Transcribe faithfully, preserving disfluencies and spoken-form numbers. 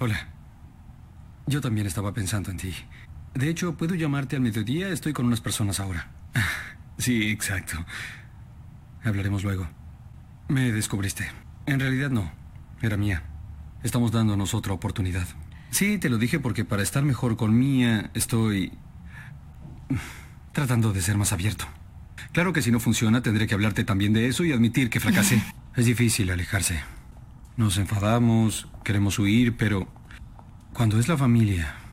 Hola. Yo también estaba pensando en ti. De hecho, ¿puedo llamarte al mediodía? Estoy con unas personas ahora. Sí, exacto. Hablaremos luego. Me descubriste. En realidad no. Era Mía. Estamos dándonos otra oportunidad. Sí, te lo dije porque para estar mejor con Mía estoy tratando de ser más abierto. Claro que si no funciona tendré que hablarte también de eso y admitir que fracasé. Es difícil alejarse. Nos enfadamos, queremos huir, pero cuando es la familia,